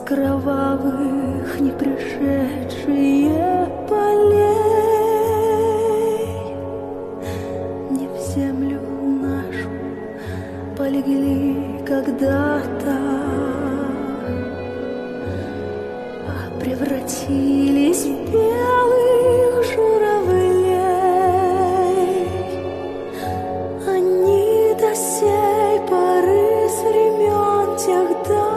кровавых не пришедшие полей, не в землю нашу полегли когда-то, а превратились в белых журавлей. Они до сей поры с времен тех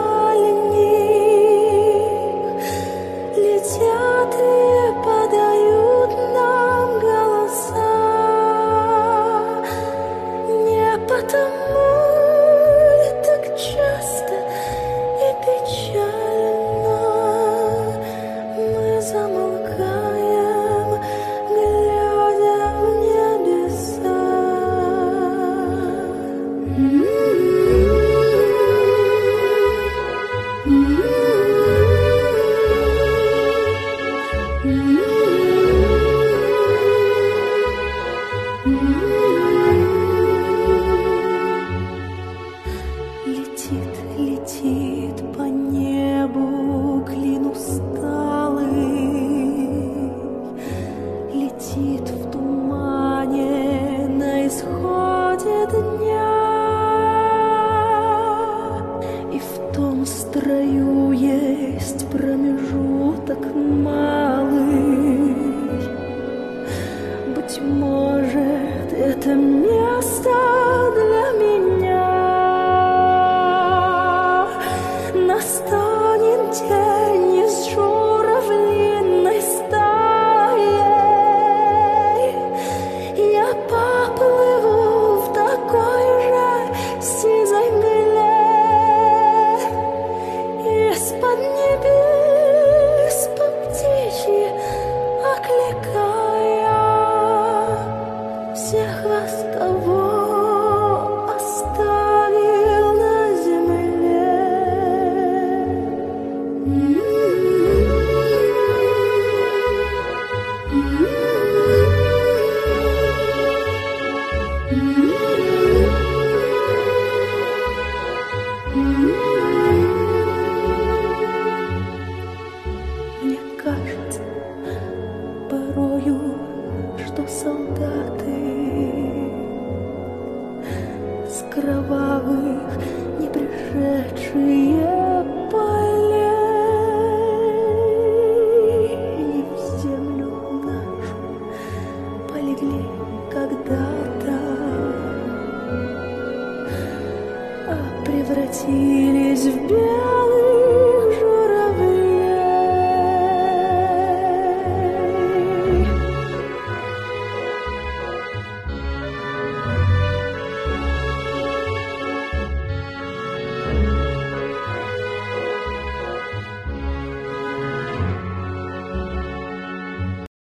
дальних летят и подают нам голоса. Не потому ли так часто и печально мы замолкаем, глядя в небеса? Летит, летит по небу клин усталый, летит в тумане на исходе дня, и в том строю есть промежуток малый. Быть может, это место для меня. Настанет день из журавлиной стаей, я поплыву в такой же сизой мгле, из-под небес по птичьи окликая всех вас, кого оставил на земле. Мне кажется порою, что солдаты с кровавых не пришедшие полей не в землю нашу полегли когда-то, а превратились в белых